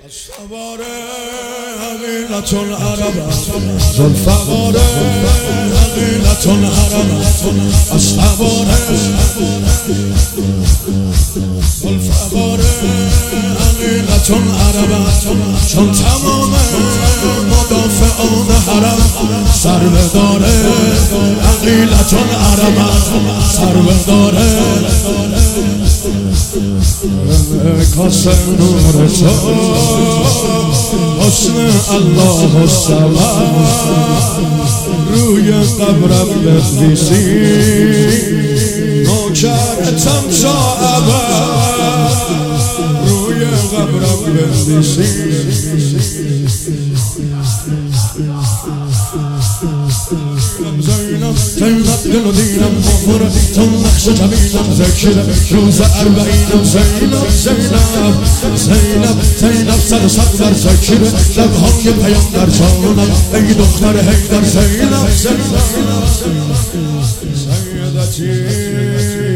سوار حقیقت العرب ذوالفقار حقیقت العرب سوار ذوالفقار حقیقت العرب چون تمام مدافعان حرم سرودار حقیقت العرب سرودار کاسه نور تو حسن الله الصمد روی قبرم بنویسی نوکرتم تا ابد روی قبرم بنویسی زینب دل و دینم مامور تو نقش جمیلم ذکرم روز اربعینم زینب سر صدر ذکره لبهای پیامبر جانم ای دختر حیدر زینب سیدتی